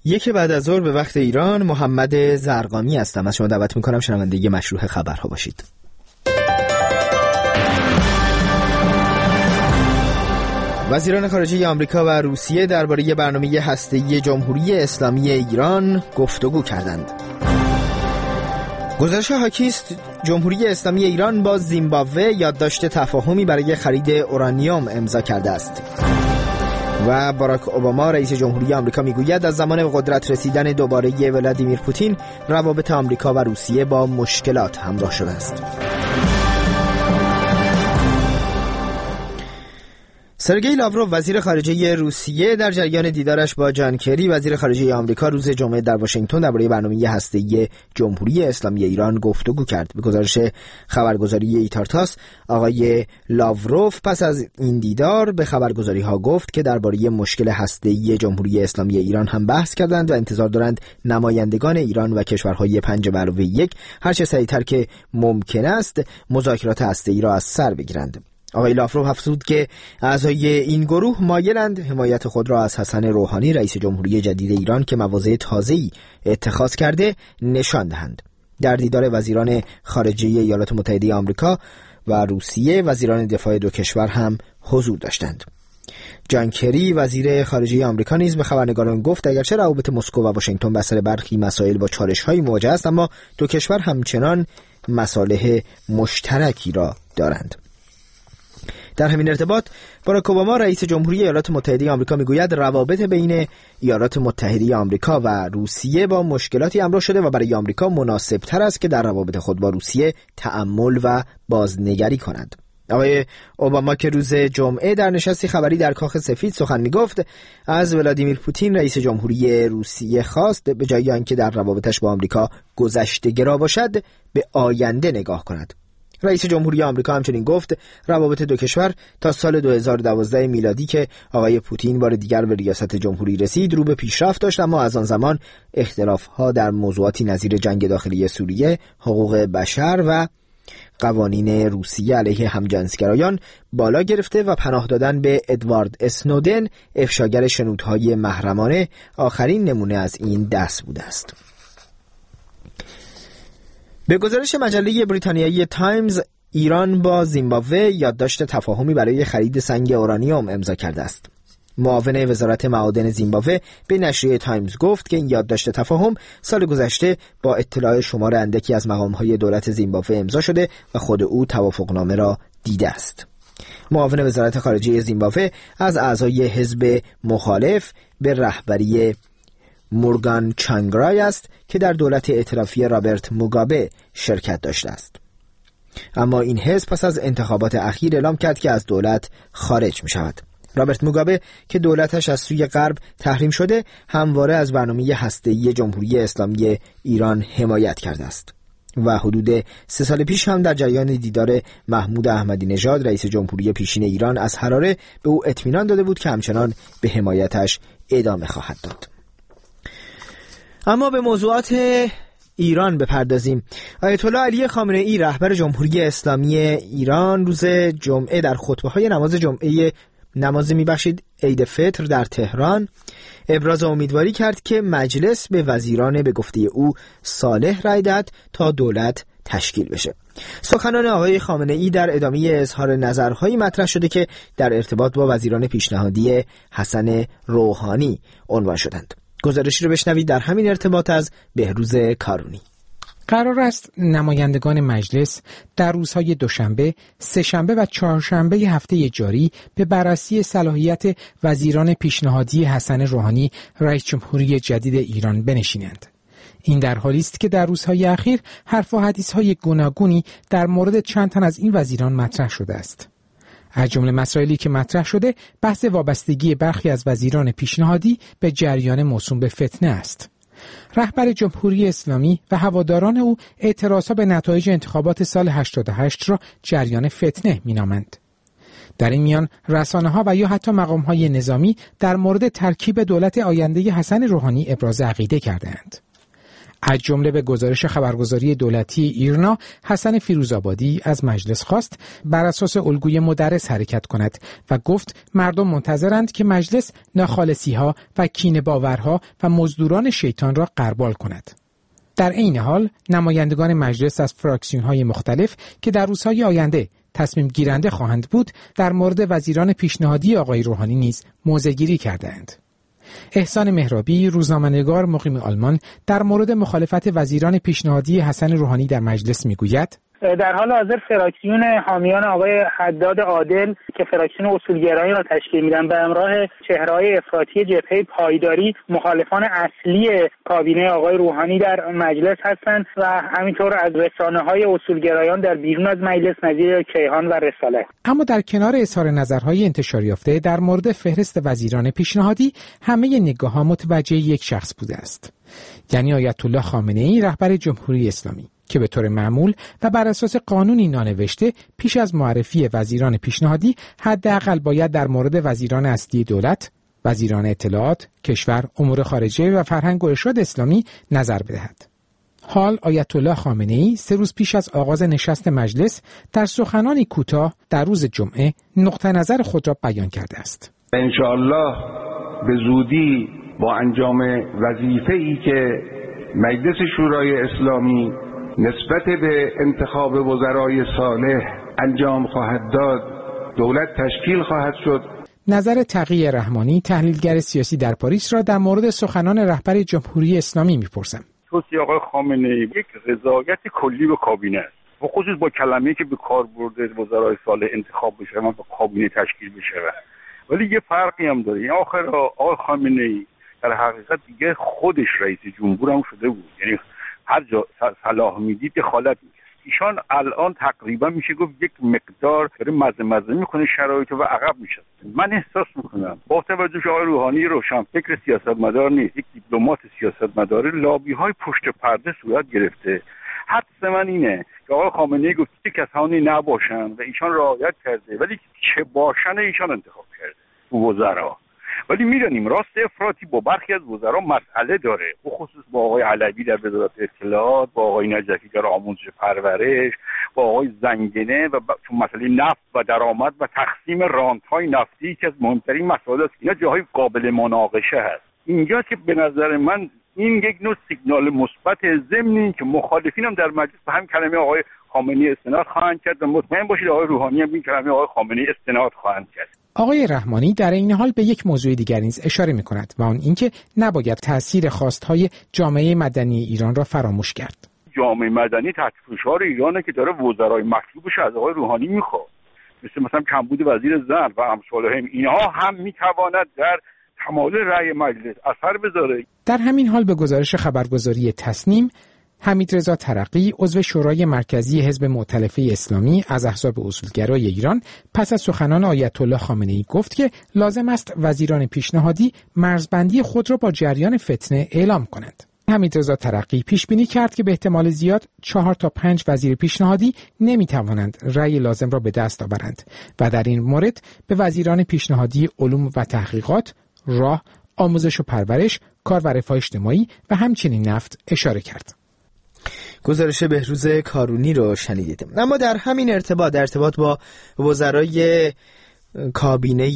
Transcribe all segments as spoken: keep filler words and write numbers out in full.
یک بعد از ظهر به وقت ایران، محمد زرقامی هستم. از شما دعوت میکنم شنونده مشروع خبرها باشید. وزیران خارجه آمریکا و روسیه درباره برنامه هسته‌ای جمهوری اسلامی ایران گفتگو کردند. گزارش هاکیست جمهوری اسلامی ایران با زیمبابوه یادداشت تفاهمی برای خرید اورانیوم امضا کرده است. و باراک اوباما رئیس جمهوری آمریکا میگوید از زمان به قدرت رسیدن دوباره ولادیمیر پوتین روابط آمریکا و روسیه با مشکلات همراه شده است. سرگئی لاوروف وزیر خارجه روسیه در جریان دیدارش با جان کری وزیر خارجه آمریکا روز جمعه در واشنگتن درباره برنامه هسته‌ای جمهوری اسلامی ایران گفتگو کرد. به گزارش خبرگزاری ایتارتاس، آقای لاوروف پس از این دیدار به خبرگزاری‌ها گفت که درباره مشکل هسته‌ای جمهوری اسلامی ایران هم بحث کردند و انتظار دارند نمایندگان ایران و کشورهای پنج به علاوه یک هر چه سریعتر که ممکن است مذاکرات هسته‌ای را از سر بگیرند. آقای لاوروف افزود که اعضای این گروه مایلند حمایت خود را از حسن روحانی رئیس جمهوری جدید ایران که مواضع تازه‌ای اتخاذ کرده نشان دهند. در دیدار وزیران خارجه ایالات متحده آمریکا و روسیه وزیران دفاع دو کشور هم حضور داشتند. جان کری وزیر خارجه آمریکا نیز به خبرنگاران گفت اگرچه روابط مسکو و واشنگتن بر سر برخی مسائل با چالش‌های مواجه است، اما دو کشور همچنان مصالح مشترکی را دارند. در همین ارتباط باراک اوباما رئیس جمهوری ایالات متحده آمریکا میگوید روابط بین ایالات متحده آمریکا و روسیه با مشکلاتی همراه شده و برای آمریکا مناسب تر است که در روابط خود با روسیه تأمل و بازنگری کند. آقای اوباما که روز جمعه در نشستی خبری در کاخ سفید سخن میگفت از ولادیمیر پوتین رئیس جمهوری روسیه خواست به جای آنکه در روابطش با آمریکا گذشته‌گرا باشد به آینده نگاه کند. رئیس جمهوری آمریکا همچنین گفت روابط دو کشور تا سال دو هزار و دوازده میلادی که آقای پوتین بار دیگر به ریاست جمهوری رسید رو به پیشرفت داشت، اما از آن زمان اختلاف‌ها در موضوعاتی نظیر جنگ داخلی سوریه، حقوق بشر و قوانین روسیه علیه همجنسگرایان بالا گرفته و پناه دادن به ادوارد اسنودن افشاگر شنودهای محرمانه آخرین نمونه از این دست بوده است. به گزارش مجله بریتانیایی تایمز، ایران با زیمبابوه یادداشت تفاهمی برای خرید سنگ اورانیوم امضا کرده است. معاون وزارت معادن زیمبابوه به نشریه تایمز گفت که این یادداشت تفاهم سال گذشته با اطلاع شمار اندکی از مقام‌های دولت زیمبابوه امضا شده و خود او توافقنامه را دیده است. معاون وزارت خارجه زیمبابوه از اعضای حزب مخالف به رهبری مورگان چانگرای است که در دولت ائتلافی رابرت موگابه شرکت داشته است. اما این حزب پس از انتخابات اخیر اعلام کرد که از دولت خارج می شود. رابرت موگابه که دولتش از سوی غرب تحریم شده همواره از برنامه هسته‌ای جمهوری اسلامی ایران حمایت کرده است و حدود سه سال پیش هم در جریان دیدار محمود احمدی نژاد رئیس جمهوری پیشین ایران از حراره به او اطمینان داده بود که همچنان به حمایتش ادامه خواهد داد. اما به موضوعات ایران بپردازیم. آیت الله علی خامنه ای رهبر جمهوری اسلامی ایران روز جمعه در خطبه‌های نماز جمعه نماز میبخشید عید فطر در تهران ابراز امیدواری کرد که مجلس به وزیران به گفته او صالح رای دهد تا دولت تشکیل بشه. سخنان آقای خامنه ای در ادامه اظهار نظرهایی مطرح شده که در ارتباط با وزیران پیشنهادی حسن روحانی عنوان شدند. گزارشی رو بشنوید در همین ارتباط از بهروز کارونی. قرار است نمایندگان مجلس در روزهای دوشنبه، سه‌شنبه و چهارشنبه هفته جاری به بررسی صلاحیت وزیران پیشنهادی حسن روحانی رئیس جمهوری جدید ایران بنشینند. این در حالی است که در روزهای اخیر حرف و حدیثهای گوناگونی در مورد چند تن از این وزیران مطرح شده است. از جمله مسائلی که مطرح شده بحث وابستگی برخی از وزیران پیشنهادی به جریان موسوم به فتنه است. رهبر جمهوری اسلامی و هواداران او اعتراضها به نتایج انتخابات سال هشتاد و هشت را جریان فتنه مینامند. در این میان رسانه‌ها و یا حتی مقام‌های نظامی در مورد ترکیب دولت آینده حسن روحانی ابراز عقیده کردند. از جمله به گزارش خبرگزاری دولتی ایرنا، حسن فیروزآبادی از مجلس خواست بر اساس الگوی مدرس حرکت کند و گفت مردم منتظرند که مجلس ناخالصی‌ها و کینه‌باورها و مزدوران شیطان را غربال کند. در عین حال نمایندگان مجلس از فراکسیون‌های مختلف که در روزهای آینده تصمیم گیرنده خواهند بود، در مورد وزیران پیشنهادی آقای روحانی نیز موضع‌گیری کردند. احسان مهرابی، روزنامه‌نگار مقیم آلمان، در مورد مخالفت وزیران پیشنهادی حسن روحانی در مجلس میگوید: در حال حاضر فراکسیون حامیان آقای حداد عادل که فراکسیون اصولگرایی را تشکیل میدن به همراه چهره‌های افراطی جبهه پایداری مخالفان اصلی کابینه آقای روحانی در مجلس هستند و همینطور از رسانه‌های اصولگرایان در بیرون از مجلس نظیر کیهان و رساله. اما در کنار اظهار نظرهای انتشار یافته در مورد فهرست وزیران پیشنهادی، همه نگاه‌ها متوجه یک شخص بوده است، یعنی آیت الله خامنه‌ای، رهبر جمهوری اسلامی، که به طور معمول و بر اساس قانونی نانوشته پیش از معرفی وزیران پیشنهادی حداقل باید در مورد وزیران اصلی دولت، وزیران اطلاعات، کشور، امور خارجه و فرهنگ و ارشاد اسلامی نظر بدهد. حال آیت الله خامنه‌ای سه روز پیش از آغاز نشست مجلس در سخنانی کوتاه در روز جمعه نقطه نظر خود را بیان کرده است. ان شاء الله به زودی با انجام وظیفه‌ای که مجلس شورای اسلامی نسبت به انتخاب وزرای صالح انجام خواهد داد، دولت تشکیل خواهد شد. نظر تقی رحمانی، تحلیلگر سیاسی در پاریس، را در مورد سخنان رهبر جمهوری اسلامی میپرسم. توصیه آقای خامنه‌ای یک رضایت کلی به کابینه است، به خصوص با کلمه‌ای که به کار برده وزرای صالح انتخاب بشه و با کابینه تشکیل بشه. ولی یه فرقی هم داره. این آخر آقای خامنه‌ای در حقیقت دیگه خودش رئیس جمهور هم شده بود، یعنی هر جا صلاح میدید دخالت میکرد. ایشان الان تقریبا میشه گفت یک مقدار داره مزه مزه میکنه شرایط و عقب میشه. من احساس میکنم با توجه به آقای روحانی روشنفکر سیاستمدار نیست، یک دیپلمات سیاستمدار، لابی های پشت پرده صورت گرفته. حدس من اینه که آقای خامنه‌ای گفت که کسانی نباشن و ایشان رعایت کرده، ولی چه باشن ایشان انتخاب کرده وزرا. ولی میدونیم راست افراطی با برخی از وزرا مسئله داره، به خصوص با آقای علوی در وزارت اطلاعات، با آقای نجفی در آموزش پرورش، با آقای زنگنه و چون مسئله نفت و درآمد و تقسیم رانت‌های نفتی که از مهمترین مسائل است، اینا جاهای قابل مناقشه هست. اینجا که به نظر من این یک نوع سیگنال مثبت ضمنی که مخالفین هم در مجلس به همین کلمه آقای خامنه‌ای استناد خواهند کرد و مطمئن باشید آقای روحانی هم این کلمه آقای خامنه‌ای استناد خواهند کرد. آقای رحمانی در این حال به یک موضوع دیگر نیز اشاره می‌کند و آن اینکه نباید تأثیر خواست‌های جامعه مدنی ایران را فراموش کرد. جامعه مدنی تحت فشار ایرانه که داره وزرای مطلوبش از آقای روحانی می‌خواد، مثل مثلا کمبود وزیر زن و امثال اینها هم می‌تواند در تمایل رأی مجلس اثر بذاره. در همین حال به گزارش خبرگزاری تصنیم، حمیدرضا ترقی، عضو شورای مرکزی حزب مؤتلفه اسلامی از احزاب اصولگرای ایران، پس از سخنان آیت الله خامنه‌ای گفت که لازم است وزیران پیشنهادی مرزبندی خود را با جریان فتنه اعلام کنند. حمیدرضا ترقی پیش بینی کرد که به احتمال زیاد چهار تا پنج وزیر پیشنهادی نمیتوانند رأی لازم را به دست آورند و در این مورد به وزیران پیشنهادی علوم و تحقیقات، راه، آموزش و پرورش، کار و رفاه اجتماعی و همچنین نفت اشاره کرد. گزارش بهروز کارونی رو شنیدید. اما در همین ارتباط در ارتباط با وزرای کابینه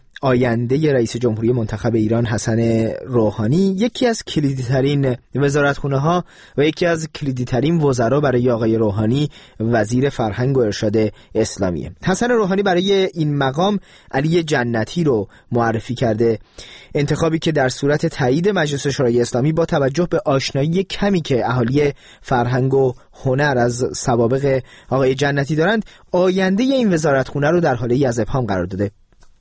آینده رئیس جمهوری منتخب ایران حسن روحانی، یکی از کلیدی‌ترین وزارتخونه‌ها و یکی از کلیدی‌ترین وزرا برای آقای روحانی وزیر فرهنگ و ارشاد اسلامیه. حسن روحانی برای این مقام علی جنتی رو معرفی کرده، انتخابی که در صورت تایید مجلس شورای اسلامی با توجه به آشنایی کمی که اهالی فرهنگ و هنر از سوابق آقای جنتی دارند، آینده این وزارتخونه رو در حاله از ابهام قرار داده.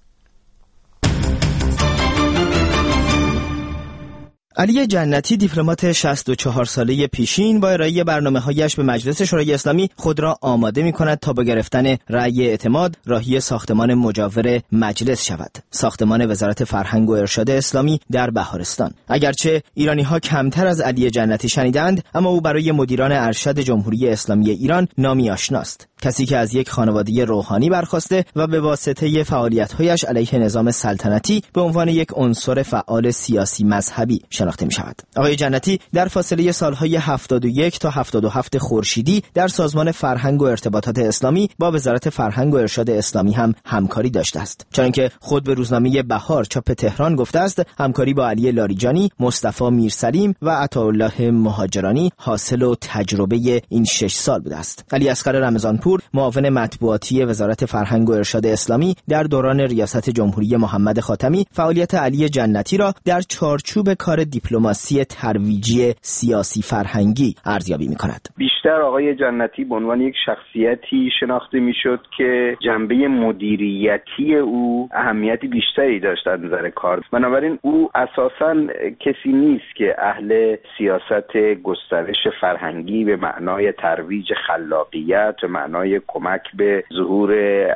علی جنتی، دیپلمات شصت و چهار ساله پیشین، با ارائه برنامه‌هایش به مجلس شورای اسلامی خود را آماده می‌کند تا با گرفتن رأی اعتماد راهی ساختمان مجاور مجلس شود، ساختمان وزارت فرهنگ و ارشاد اسلامی در بهارستان. اگرچه ایرانی‌ها کمتر از علی جنتی شنیدند، اما او برای مدیران ارشد جمهوری اسلامی ایران نامی آشناست، کسی که از یک خانواده روحانی برخاسته و به واسطه فعالیت‌هایش علیه نظام سلطنتی به عنوان یک عنصر فعال سیاسی مذهبی شناخته شناخته می شود. آقای جنتی در فاصله سالهای هفتاد و یک تا هفتاد و هفت خورشیدی در سازمان فرهنگ و ارتباطات اسلامی با وزارت فرهنگ و ارشاد اسلامی هم همکاری داشته است. چنانکه خود به روزنامه بهار چاپ تهران گفته است همکاری با علی لاریجانی، مصطفی میرسلیم و عطاالله مهاجرانی حاصل و تجربه این شش سال بوده است. علی اصغر رمضانپور، معاون مطبوعاتی وزارت فرهنگ و ارشاد اسلامی در دوران ریاست جمهوری محمد خاتمی، فعالیت علی جنتی را در چارچوب کار دیپلماسی ترویجی سیاسی فرهنگی ارزیابی می‌کند. بیشتر آقای جنتی به عنوان یک شخصیتی شناخته می‌شد که جنبه مدیریتی او اهمیتی بیشتری داشت از نظر کار. بنابراین او اساساً کسی نیست که اهل سیاست گسترش فرهنگی به معنای ترویج خلاقیت، به معنای کمک به ظهور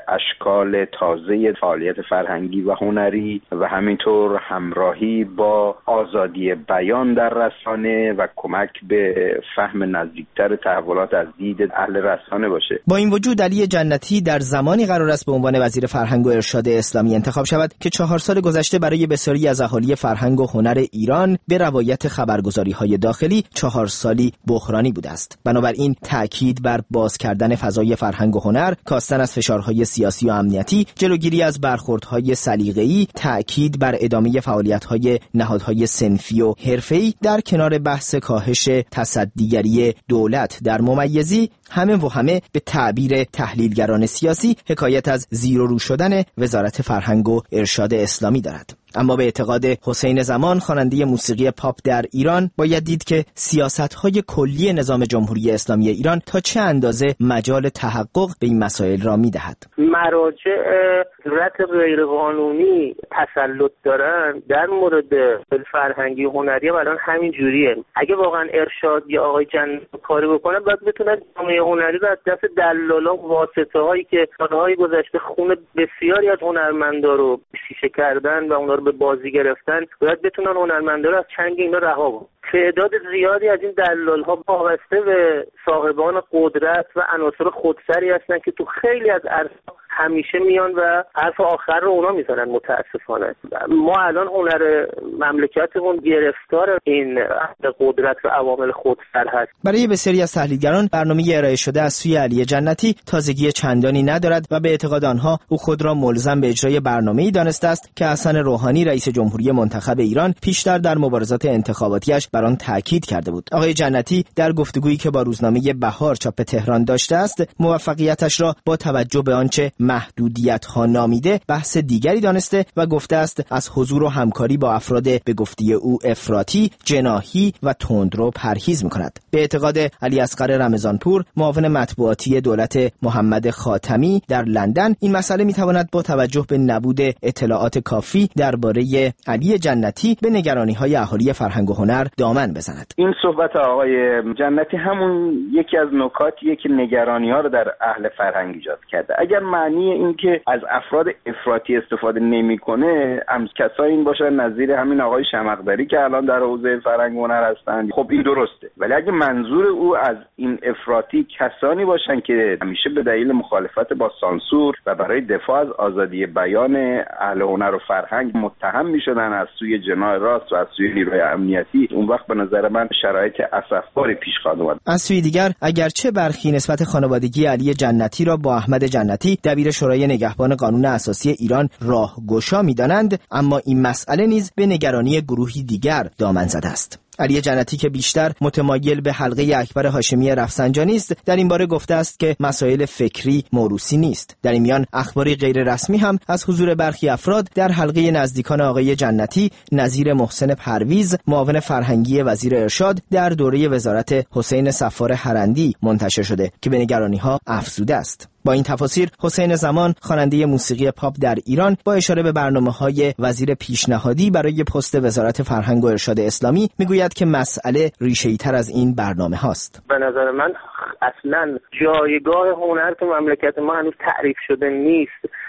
اشکال تازه فعالیت فرهنگی و هنری و همینطور همراهی با آزادی بیان در رسانه و کمک به فهم نزدیکتر تحولات از دید اهل رسانه باشه. با این وجود علی جنتی در زمانی قرار است به عنوان وزیر فرهنگ و ارشاد اسلامی انتخاب شود که چهار سال گذشته برای بسیاری از اهالی فرهنگ و هنر ایران به روایت خبرگزاری‌های داخلی چهار سالی بحرانی بوده است. بنابراین تأکید بر باز کردن فضای فرهنگ و هنر، کاستن از فشارهای سیاسی و امنیتی، جلوگیری از برخوردهای سلیقه‌ای، تأکید بر ادامه فعالیت‌های نهادهای صنفی و حرفه‌ای در کنار بحث کاهش تصدیگری دولت در ممیزی، همه و همه به تعبیر تحلیلگران سیاسی حکایت از زیر و رو شدن وزارت فرهنگ و ارشاد اسلامی دارد. اما به اعتقاد حسین زمان، خواننده موسیقی پاپ در ایران، باید دید که سیاست‌های کلی نظام جمهوری اسلامی ایران تا چه اندازه مجال تحقق به این مسائل را می‌دهد. مراجع دولت غیرقانونی تسلط دارن در مورد فرهنگی و هنری هم الان همین جوریه. اگه واقعا ارشاد یا آقای جنتی کاری بکنه، باید بتونن جامعه هنری رو از دست دلالا و واسطه‌هایی که سال‌های گذشته خون بسیاری از هنرمندا رو شیشه کردن و اونا رو به بازی گرفتن، باید بتونن هنرمندا رو از چنگ اینا رها کنن. تعداد زیادی از این دلال‌ها وابسته به صاحبان قدرت و عناصر خودسری هستن که تو خیلی از عرصه‌ها همیشه میان و حرف آخر رو اونا میزنن. متاسفانه ما الان هنر مملکتمون گرفتار این قدرت و عوامل خودسر هست. برای بسیاری از تحلیلگران برنامه ارائه شده از سوی علی جنتی تازگی چندانی ندارد و به اعتقاد آنها او خود را ملزم به اجرای برنامه‌ای دانسته است که حسن روحانی رئیس جمهوری منتخب ایران پیشتر در مبارزات انتخاباتیش بر آن تاکید کرده بود. آقای جنتی در گفتگویی که با روزنامه بهار چاپ تهران داشته است، موفقیتش را با توجه به آنچه محدودیت‌ها نامیده بحث دیگری دانسته و گفته است از حضور و همکاری با افراد به گفته او افراطی، جناحی و تندرو پرهیز می‌کند. به اعتقاد علی اصغر رمضانپور، معاون مطبوعاتی دولت محمد خاتمی در لندن، این مسئله می‌تواند با توجه به نبود اطلاعات کافی درباره علی جنتی به نگرانی‌های اهالی فرهنگ و هنر دامن بزند. این صحبت آقای جنتی همون یکی از نکاتیه که نگرانی‌ها رو در اهل فرهنگ ایجاد کرده. اگر معنی این که از افراد افراطی استفاده نمی‌کنه، هم کسایی این باشن نظیر همین آقای شمقدری که الان در حوزه فرهنگ و هنر هستند، خب این درسته. ولی اگه منظور او از این افراطی کسانی باشن که همیشه به دلیل مخالفت با سانسور و برای دفاع از آزادی بیان اهل هنر و فرهنگ متهم می‌شدن از سوی جناح راست و از سوی نیروی امنیتی، اون وقت به نظر من شرایط اسفباری پیش خواهد اومد. از سوی دیگر اگرچه برخی نسبت خانوادگی علی جنتی را با احمد جنتی دبیر شورای نگهبان قانون اساسی ایران راهگشا می‌دانند، اما این مسئله نیز به نگرانی گروهی دیگر دامن زده است. علی جنتی که بیشتر متمایل به حلقه اکبر هاشمی رفسنجانی است، در این باره گفته است که مسائل فکری موروثی نیست. در این میان اخباری غیر رسمی هم از حضور برخی افراد در حلقه نزدیکان آقای جنتی نظیر محسن پرویز، معاون فرهنگی وزیر ارشاد، در دوره وزارت حسین صفار هرندی منتشر شده که به نگرانی‌ها افزوده است. با این تفاسیر، حسین زمان، خواننده موسیقی پاپ در ایران، با اشاره به برنامه‌های وزیر پیشنهادی برای پست وزارت فرهنگ و ارشاد اسلامی میگوید که مسئله ریشه‌ای‌تر از این برنامه هاست. به نظر من اصلاً جایگاه هنر تو مملکت ما هنوز تعریف شده نیست.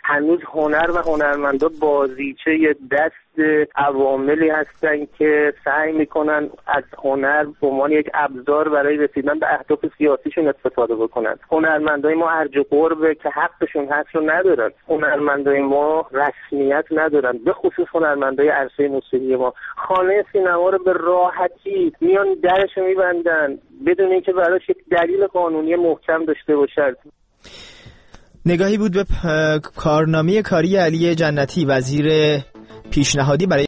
هنوز هنر و هنرمندا بازیچه دست عواملی هستن که سعی میکنن از هنر به عنوان یک ابزار برای رسیدن به اهداف سیاسیشون استفاده بکنن. هنرمندای ما ارج و قربه که حقشون هست رو ندارن. هنرمندای ما رسمیت ندارن، به خصوص هنرمندای عرصه موسیقی ما. خانه سینما رو به راحتی میان درش میبندن بدون اینکه براش یک دلیل قانونی محکم داشته باشن. نگاهی بود به کارنامه کاری علی جنتی، وزیر پیشنهادی برای